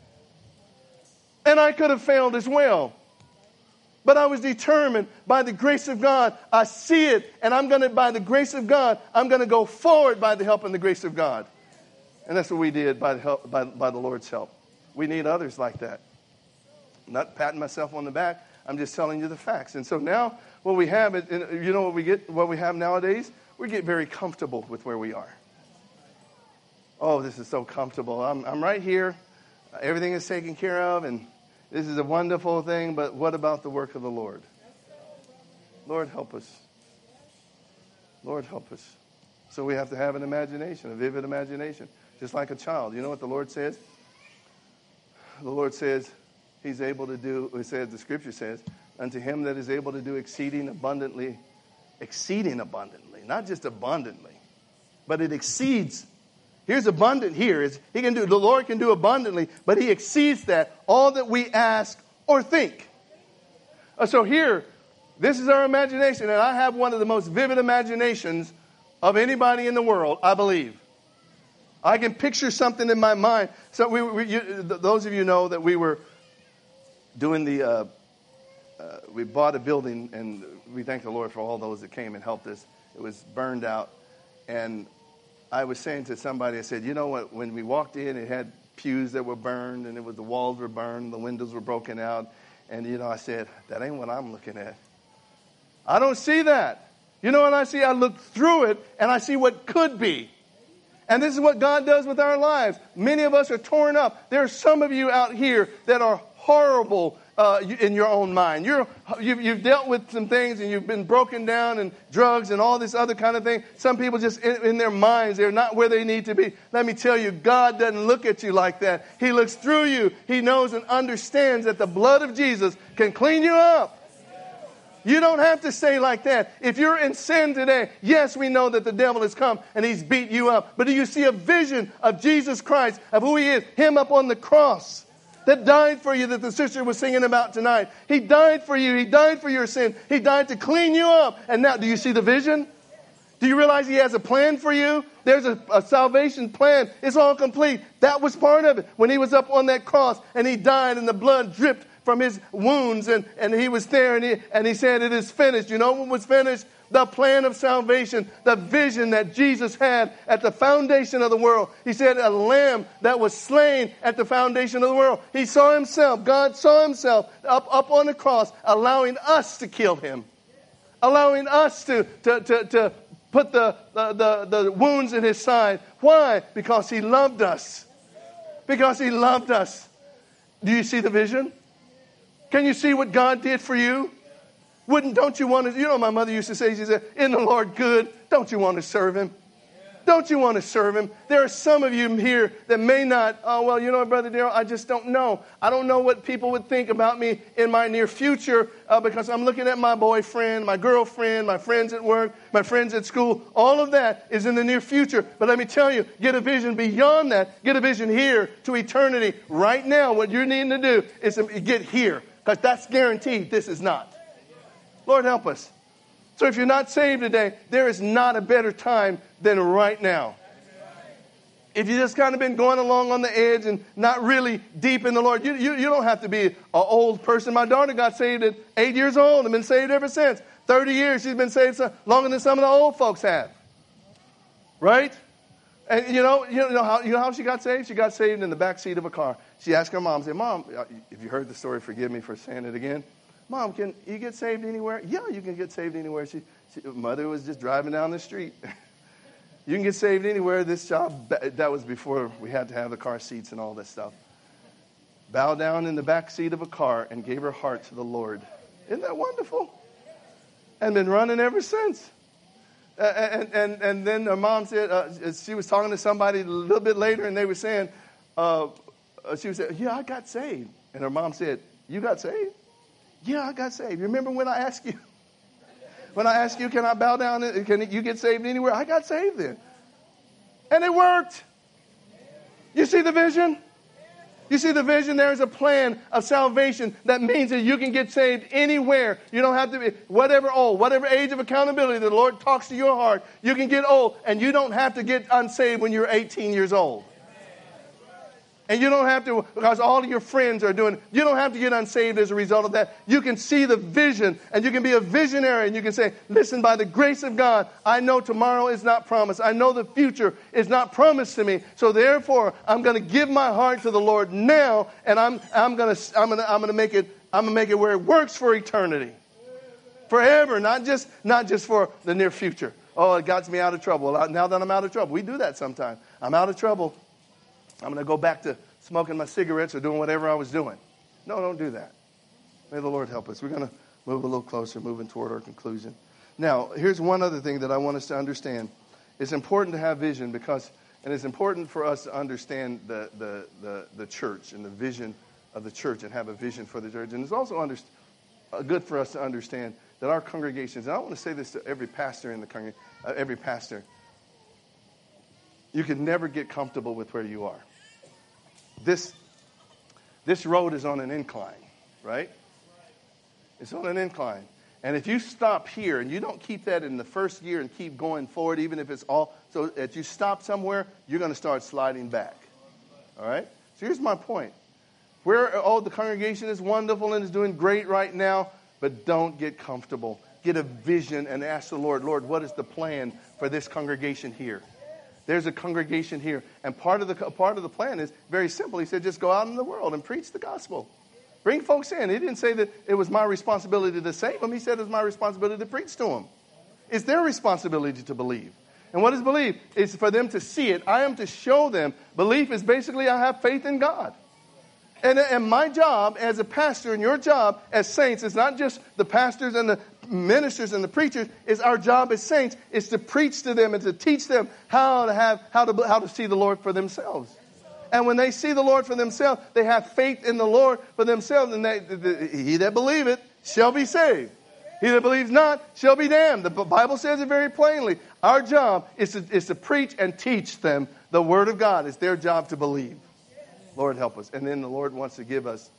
S1: And I could have failed as well. But I was determined by the grace of God. I see it, and I'm going to, by the grace of God, I'm going to go forward by the help and the grace of God. And that's what we did by the help, by, by the Lord's help. We need others like that. I'm not patting myself on the back. I'm just telling you the facts. And so now, what we have, you know what we get, what we have nowadays? We get very comfortable with where we are. Oh, this is so comfortable. I'm, I'm right here. Everything is taken care of, and this is a wonderful thing, but what about the work of the Lord? Lord, help us. Lord, help us. So we have to have an imagination, a vivid imagination, just like a child. You know what the Lord says? The Lord says he's able to do, it says, the scripture says, unto him that is able to do exceeding abundantly, exceeding abundantly, not just abundantly, but it exceeds. Here's abundant here. Is he can do, the Lord can do abundantly, but he exceeds that, all that we ask or think. Uh, so here, this is our imagination, and I have one of the most vivid imaginations of anybody in the world, I believe. I can picture something in my mind. So we, we you, those of you know that we were doing the, uh, uh, we bought a building, and we thank the Lord for all those that came and helped us. It was burned out, and I was saying to somebody, I said, you know what, when we walked in, it had pews that were burned, and it was the walls were burned, the windows were broken out. And, you know, I said, that ain't what I'm looking at. I don't see that. You know what I see? I look through it, and I see what could be. And this is what God does with our lives. Many of us are torn up. There are some of you out here that are horrible Uh, in your own mind. You're, you've, you've dealt with some things, and you've been broken down, and drugs and all this other kind of thing. Some people just in, in their minds, they're not where they need to be. Let me tell you, God doesn't look at you like that. He looks through you. He knows and understands that the blood of Jesus can clean you up. You don't have to stay like that. If you're in sin today, yes, we know that the devil has come and he's beat you up. But do you see a vision of Jesus Christ, of who he is, him up on the cross? That died for you, that the sister was singing about tonight. He died for you. He died for your sin. He died to clean you up. And now, do you see the vision? Do you realize he has a plan for you? There's a, a salvation plan. It's all complete. That was part of it. When he was up on that cross and he died and the blood dripped from his wounds, and, and he was there and he, and he said, it is finished. You know what was finished? The plan of salvation, the vision that Jesus had at the foundation of the world. He said a lamb that was slain at the foundation of the world. He saw himself, God saw himself up, up on the cross, allowing us to kill him. Allowing us to, to, to, to put the, the, the, the wounds in his side. Why? Because he loved us. Because he loved us. Do you see the vision? Can you see what God did for you? Wouldn't, don't you want to, you know, my mother used to say, she said, in the Lord good, don't you want to serve him? Don't you want to serve him? There are some of you here that may not, oh, well, you know what, Brother Darrell, I just don't know. I don't know what people would think about me in my near future uh, because I'm looking at my boyfriend, my girlfriend, my friends at work, my friends at school. All of that is in the near future. But let me tell you, get a vision beyond that. Get a vision here to eternity. Right now, what you're needing to do is to get here because that's guaranteed. This is not. Lord, help us. So if you're not saved today, there is not a better time than right now. if you just kind of been going along on the edge and not really deep in the Lord, you, you, you don't have to be an old person. My daughter got saved at eight years old and been saved ever since. thirty years, she's been saved longer than some of the old folks have. Right? And you know, you know how you know how she got saved? She got saved in the back seat of a car. She asked her mom, said, Mom, if you heard the story, forgive me for saying it again. Mom, can you get saved anywhere? Yeah, you can get saved anywhere. She, she mother was just driving down the street. You can get saved anywhere. This job, that was before we had to have the car seats and all that stuff. Bowed down in the back seat of a car and gave her heart to the Lord. Isn't that wonderful? And been running ever since. Uh, and, and and then her mom said, uh, she was talking to somebody a little bit later, and they were saying, uh, she was saying, yeah, I got saved. And her mom said, you got saved? Yeah, I got saved. You remember when I asked you? When I asked you, can I bow down? And can you get saved anywhere? I got saved then. And it worked. You see the vision? You see the vision? There is a plan of salvation that means that you can get saved anywhere. You don't have to be, whatever old, whatever age of accountability the Lord talks to your heart, you can get old, and you don't have to get unsaved when you're eighteen years old. And you don't have to, because all of your friends are doing it, you don't have to get unsaved as a result of that. You can see the vision, and you can be a visionary, and you can say, listen, by the grace of God, I know tomorrow is not promised. I know the future is not promised to me. So therefore, I'm going to give my heart to the Lord now, and I'm I'm going to I'm going to I'm going to make it I'm going to make it where it works for eternity. Forever, not just not just for the near future. Oh, it got me out of trouble. Now that I'm out of trouble. We do that sometimes. I'm out of trouble. I'm going to go back to smoking my cigarettes or doing whatever I was doing. No, don't do that. May the Lord help us. We're going to move a little closer, moving toward our conclusion. Now, here's one other thing that I want us to understand. It's important to have vision because, and it's important for us to understand the, the, the, the church and the vision of the church and have a vision for the church. And it's also under, uh, good for us to understand that our congregations, and I want to say this to every pastor in the congregation, uh, every pastor, you can never get comfortable with where you are. This, this road is on an incline, right? It's on an incline. And if you stop here and you don't keep that in the first year and keep going forward, even if it's all, so if you stop somewhere, you're going to start sliding back. All right? So here's my point. Where, oh, the congregation is wonderful and is doing great right now, but don't get comfortable. Get a vision and ask the Lord, Lord, what is the plan for this congregation here? There's a congregation here. And part of the part of the plan is very simple. He said, just go out in the world and preach the gospel. Bring folks in. He didn't say that it was my responsibility to save them. He said it was my responsibility to preach to them. It's their responsibility to believe. And what is belief? It's for them to see it. I am to show them. Belief is basically I have faith in God. And, and my job as a pastor and your job as saints is not just the pastors and the ministers and the preachers. It's our job as saints is to preach to them and to teach them how to have how to how to see the Lord for themselves. And when they see the Lord for themselves, they have faith in the Lord for themselves. And they, the, the, he that believeth shall be saved. He that believes not shall be damned. The Bible says it very plainly. Our job is to, is to preach and teach them the Word of God. It's their job to believe. Lord, help us. And then the Lord wants to give us,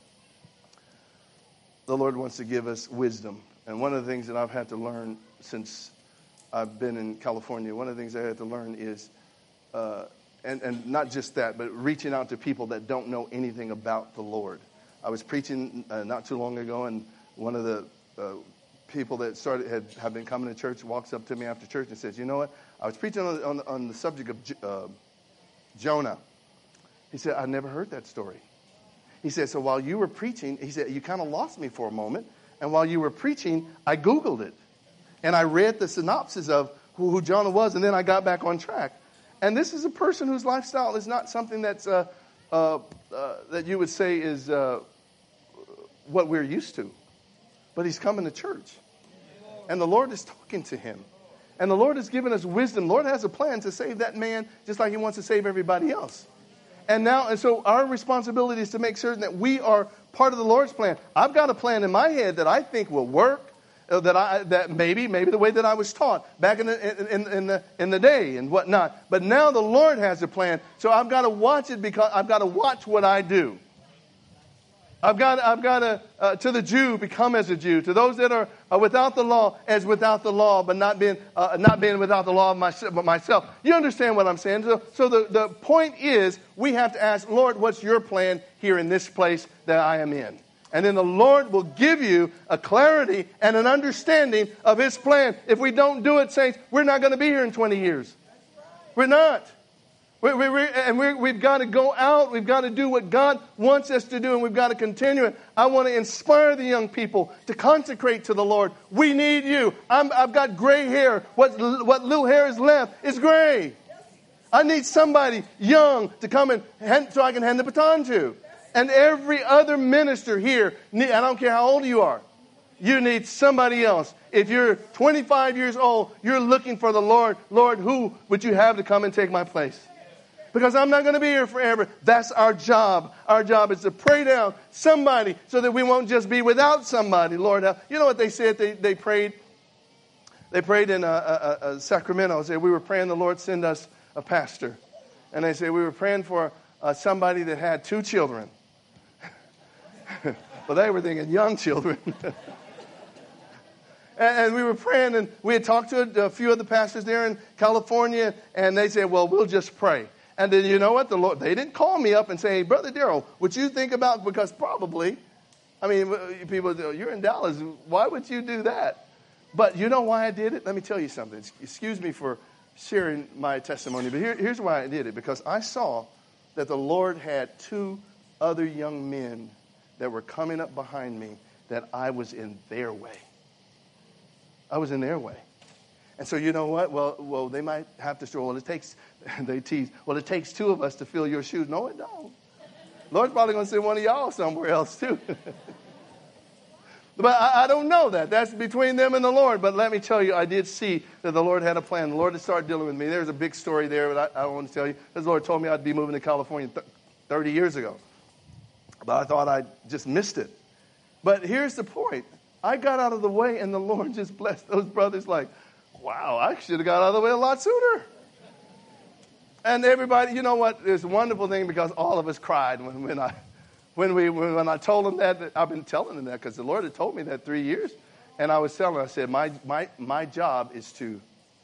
S1: the Lord wants to give us wisdom. And one of the things that I've had to learn since I've been in California, one of the things I had to learn is, uh, and, and not just that, but reaching out to people that don't know anything about the Lord. I was preaching uh, not too long ago, and one of the uh, people that started had have been coming to church walks up to me after church and says, you know what? I was preaching on, on, on the subject of uh, Jonah. He said, I never heard that story. He said, so while you were preaching, he said, you kind of lost me for a moment. And while you were preaching, I Googled it. And I read the synopsis of who, who Jonah was, and then I got back on track. And this is a person whose lifestyle is not something that's uh, uh, uh, that you would say is uh, what we're used to. But he's coming to church. And the Lord is talking to him. And the Lord has given us wisdom. The Lord has a plan to save that man just like he wants to save everybody else. And now, and so our responsibility is to make certain that we are part of the Lord's plan. I've got a plan in my head that I think will work, uh, that I that maybe maybe the way that I was taught back in the in, in the in the day and whatnot. But now the Lord has a plan, so I've got to watch it because I've got to watch what I do. I've got, I've got to, uh, to the Jew, become as a Jew. To those that are uh, without the law, as without the law, but not being, uh, not being without the law of my, myself. You understand what I'm saying? So, so the, the point is, we have to ask, Lord, what's your plan here in this place that I am in? And then the Lord will give you a clarity and an understanding of His plan. If we don't do it, saints, we're not going to be here in twenty years. We're not. We, we, we, and we, we've got to go out. We've got to do what God wants us to do, and we've got to continue it. I want to inspire the young people to consecrate to the Lord. We need you. I'm, I've got gray hair. What, what little hair is left is gray. I need somebody young to come and hand, so I can hand the baton to. And every other minister here, I don't care how old you are, you need somebody else. If you're twenty-five years old, you're looking for the Lord. Lord, who would you have to come and take my place? Because I'm not going to be here forever. That's our job. Our job is to pray down somebody so that we won't just be without somebody. Lord, you know what they said? They they prayed. They prayed in uh, uh, uh, Sacramento. They said, we were praying the Lord send us a pastor. And they said we were praying for uh, somebody that had two children. Well, they were thinking young children. and, and we were praying, and we had talked to a, a few of the pastors there in California, and they said, well, we'll just pray. And then you know what? The Lord, they didn't call me up and say, hey, Brother Darrell, would you think about, because probably, I mean, people, you're in Dallas. Why would you do that? But you know why I did it? Let me tell you something. Excuse me for sharing my testimony, but here, here's why I did it. Because I saw that the Lord had two other young men that were coming up behind me that I was in their way. I was in their way. And so you know what? Well, well, they might have to stroll. Well, it takes, they tease, well, it takes two of us to fill your shoes. No, it don't. Lord's probably going to send one of y'all somewhere else too. But I, I don't know that. That's between them and the Lord. But let me tell you, I did see that the Lord had a plan. The Lord had started dealing with me. There's a big story there, but I, I don't want to tell you. The Lord told me I'd be moving to California th- thirty years ago. But I thought I just missed it. But here's the point. I got out of the way, and the Lord just blessed those brothers like, wow, I should have got out of the way a lot sooner. And everybody, you know what? It's a wonderful thing because all of us cried when, when I when we when I told them that. that I've been telling them that because the Lord had told me that three years. And I was telling them, I said, my my my job is to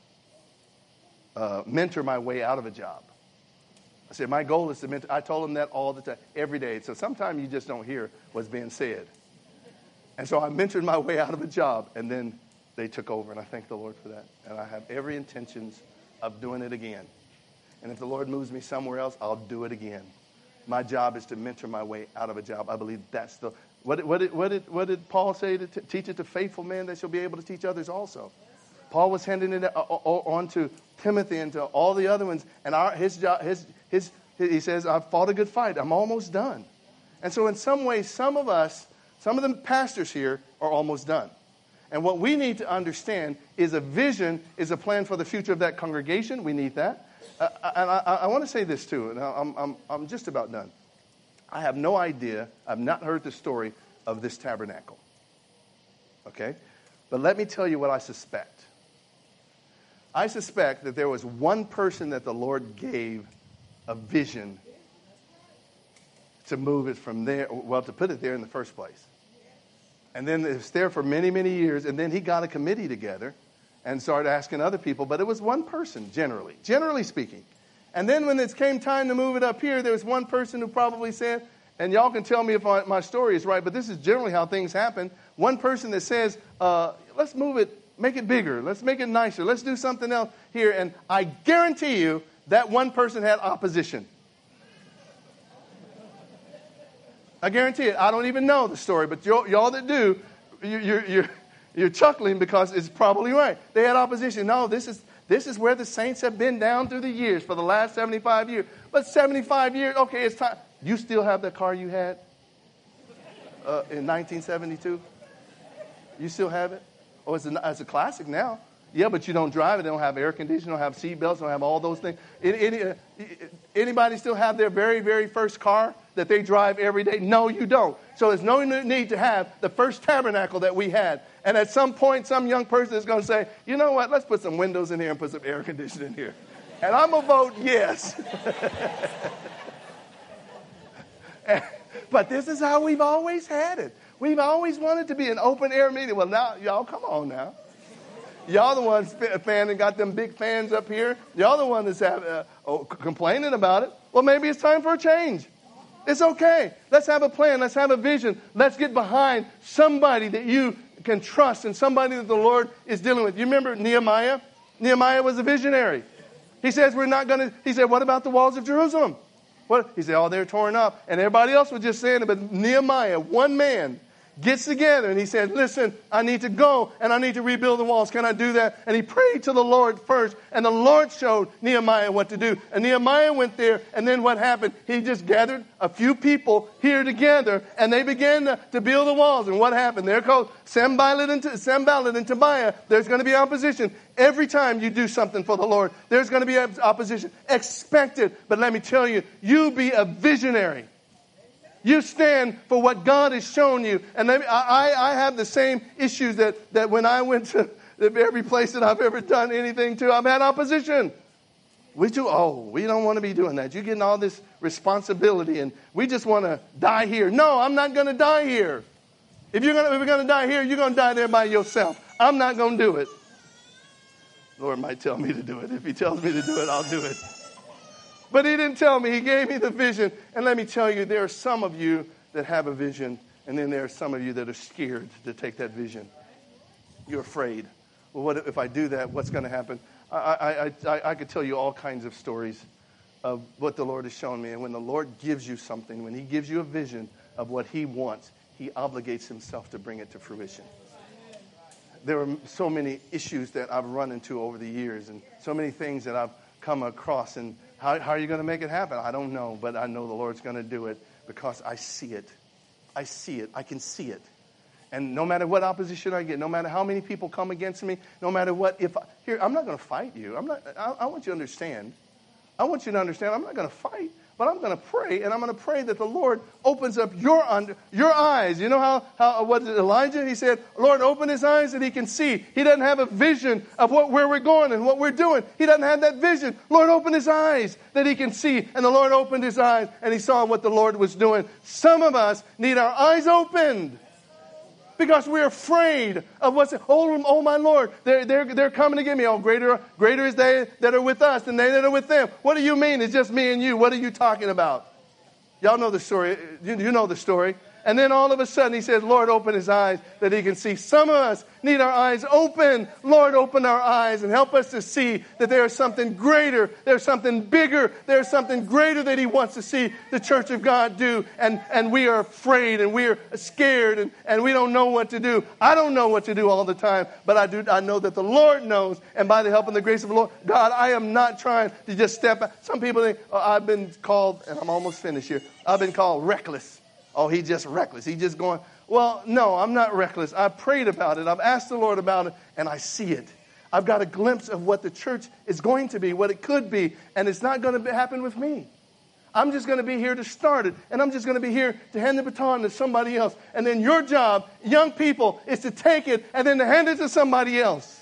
S1: uh, mentor my way out of a job. I said, my goal is to mentor. I told them that all the time, every day. So sometimes you just don't hear what's being said. And so I mentored my way out of a job, and then they took over, and I thank the Lord for that. And I have every intentions of doing it again. And if the Lord moves me somewhere else, I'll do it again. My job is to mentor my way out of a job. I believe that's the, what did, what did, what did, what did Paul say? To t- teach it to faithful men that shall be able to teach others also. Paul was handing it on to Timothy and to all the other ones. And our, his job, his, his, he says, I've fought a good fight. I'm almost done. And so in some ways, some of us, some of the pastors here are almost done. And what we need to understand is a vision, is a plan for the future of that congregation. We need that. Uh, and I, I, I want to say this too, and I'm, I'm, I'm just about done. I have no idea, I've not heard the story of this tabernacle. Okay? But let me tell you what I suspect. I suspect that there was one person that the Lord gave a vision to move it from there, well, to put it there in the first place. And then it was there for many, many years. And then he got a committee together and started asking other people. But it was one person, generally, generally speaking. And then when it came time to move it up here, there was one person who probably said, and y'all can tell me if my, my story is right, but this is generally how things happen. One person that says, uh, let's move it, make it bigger. Let's make it nicer. Let's do something else here. And I guarantee you that one person had opposition. I guarantee it. I don't even know the story, but y'all, y'all that do, you, you're, you're, you're chuckling because it's probably right. They had opposition. No, this is this is where the saints have been down through the years for the last seventy-five years. But seventy-five years, okay, it's time. You still have that car you had uh, in nineteen seventy-two? You still have it? Oh, it's a, it's a classic now. Yeah, but you don't drive it. They don't have air conditioning. Don't have seat belts. Don't have all those things. Any, any, uh, anybody still have their very, very first car that they drive every day? No, you don't. So there's no need to have the first tabernacle that we had. And at some point, some young person is going to say, you know what? Let's put some windows in here and put some air conditioning in here. And I'm going to vote yes. But this is how we've always had it. We've always wanted to be an open air meeting. Well, now, y'all, come on now. Y'all the ones fanning, got them big fans up here. Y'all the ones that's have, uh, oh, complaining about it. Well, maybe it's time for a change. It's okay. Let's have a plan. Let's have a vision. Let's get behind somebody that you can trust and somebody that the Lord is dealing with. You remember Nehemiah? Nehemiah was a visionary. He says we're not going to, he said, what about the walls of Jerusalem? What? He said, oh, they're torn up. And everybody else was just saying it, but Nehemiah, one man, gets together and he said, listen, I need to go and I need to rebuild the walls. Can I do that? And he prayed to the Lord first, and the Lord showed Nehemiah what to do. And Nehemiah went there, and then what happened? He just gathered a few people here together, and they began to, to build the walls. And what happened? They're called Sanballat and, Sanballat and Tobiah. There's going to be opposition. Every time you do something for the Lord, there's going to be opposition. Expect it. But let me tell you, you be a visionary. You stand for what God has shown you. And let me, I, I have the same issues that, that when I went to every place that I've ever done anything to, I've had opposition. We do, oh, we don't want to be doing that. You're getting all this responsibility and we just want to die here. No, I'm not going to die here. If you're going to, if you're going to die here, you're going to die there by yourself. I'm not going to do it. The Lord might tell me to do it. If he tells me to do it, I'll do it. But he didn't tell me. He gave me the vision. And let me tell you, there are some of you that have a vision, and then there are some of you that are scared to take that vision. You're afraid. Well, what if I do that? What's going to happen? I, I, I, I could tell you all kinds of stories of what the Lord has shown me. And when the Lord gives you something, when he gives you a vision of what he wants, he obligates himself to bring it to fruition. There are so many issues that I've run into over the years and so many things that I've come across, and How, how are you going to make it happen? I don't know, but I know the Lord's going to do it because I see it. I see it. I can see it. And no matter what opposition I get, no matter how many people come against me, no matter what, if I, here, I'm not going to fight you. I'm not. I, I want you to understand. I want you to understand. I'm not going to fight, but I'm going to pray, and I'm going to pray that the Lord opens up your under, your eyes. You know how how what did Elijah? He said, "Lord, open his eyes that he can see." He doesn't have a vision of what where we're going and what we're doing. He doesn't have that vision. Lord, open his eyes that he can see. And the Lord opened his eyes, and he saw what the Lord was doing. Some of us need our eyes opened. Because we're afraid of what's, oh, oh my Lord, they're, they're, they're coming to get me. Oh, greater, greater is they that are with us than they that are with them. What do you mean? It's just me and you. What are you talking about? Y'all know the story. You, you know the story. And then all of a sudden he says, Lord, open his eyes that he can see. Some of us need our eyes open. Lord, open our eyes and help us to see that there is something greater. There's something bigger. There's something greater that he wants to see the church of God do. And, and we are afraid and we are scared and, and we don't know what to do. I don't know what to do all the time, but I do. I know that the Lord knows. And by the help and the grace of the Lord, God, I am not trying to just step out. Some people think, oh, I've been called, and I'm almost finished here, I've been called reckless. Oh, he's just reckless. He's just going, well, no, I'm not reckless. I've prayed about it. I've asked the Lord about it, and I see it. I've got a glimpse of what the church is going to be, what it could be, and it's not going to happen with me. I'm just going to be here to start it, and I'm just going to be here to hand the baton to somebody else. And then your job, young people, is to take it and then to hand it to somebody else.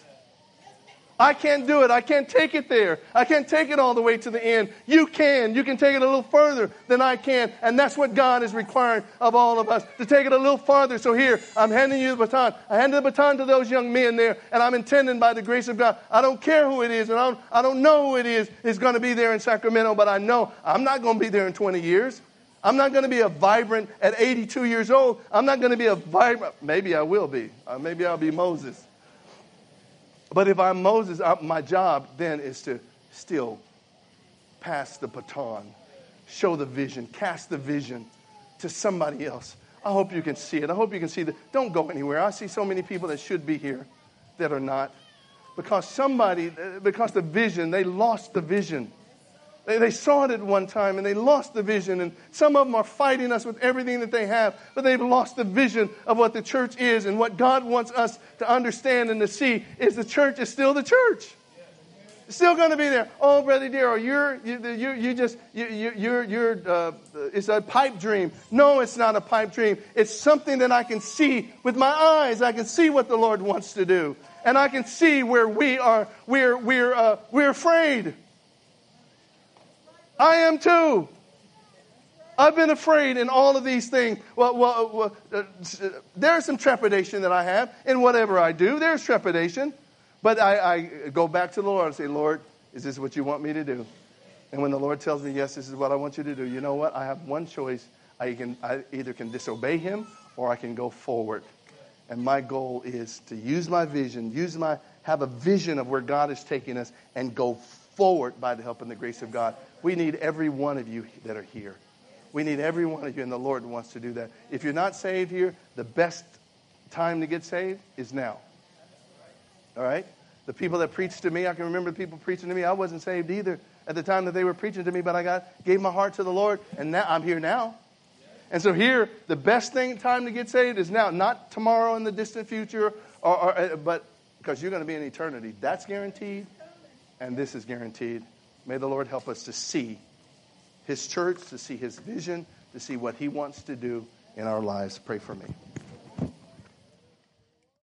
S1: I can't do it. I can't take it there. I can't take it all the way to the end. You can. You can take it a little further than I can. And that's what God is requiring of all of us, to take it a little farther. So here, I'm handing you the baton. I hand the baton to those young men there, and I'm intending by the grace of God, I don't care who it is, and I don't, I don't know who it is is going to be there in Sacramento, but I know I'm not going to be there in twenty years. I'm not going to be a vibrant at eighty-two years old. I'm not going to be a vibrant. Maybe I will be. Uh, maybe I'll be Moses. But if I'm Moses, my job then is to still pass the baton, show the vision, cast the vision to somebody else. I hope you can see it. I hope you can see that. Don't go anywhere. I see so many people that should be here that are not. Because somebody, because the vision, they lost the vision. They, they saw it at one time and they lost the vision. And some of them are fighting us with everything that they have. But they've lost the vision of what the church is. And what God wants us to understand and to see is the church is still the church. It's still going to be there. Oh, Brother Darrell, you're, you, you, you just, you, you, you're, you're, uh, it's a pipe dream. No, it's not a pipe dream. It's something that I can see with my eyes. I can see what the Lord wants to do. And I can see where we are, we're, we're, uh, we're afraid. I am too. I've been afraid in all of these things. Well, well, well uh, there's some trepidation that I have in whatever I do. There's trepidation. But I, I go back to the Lord and say, Lord, is this what you want me to do? And when the Lord tells me, yes, this is what I want you to do, you know what? I have one choice. I can I either can disobey him or I can go forward. And my goal is to use my vision, use my have a vision of where God is taking us and go forward by the help and the grace of God. We need every one of you that are here. We need every one of you, and the Lord wants to do that. If you're not saved here, the best time to get saved is now. All right? The people that preached to me, I can remember people preaching to me. I wasn't saved either at the time that they were preaching to me, but I got gave my heart to the Lord, and now I'm here now. And so here, the best thing time to get saved is now, not tomorrow in the distant future, or, or but because you're going to be in eternity. That's guaranteed, and this is guaranteed. May the Lord help us to see his church, to see his vision, to see what he wants to do in our lives. Pray for me.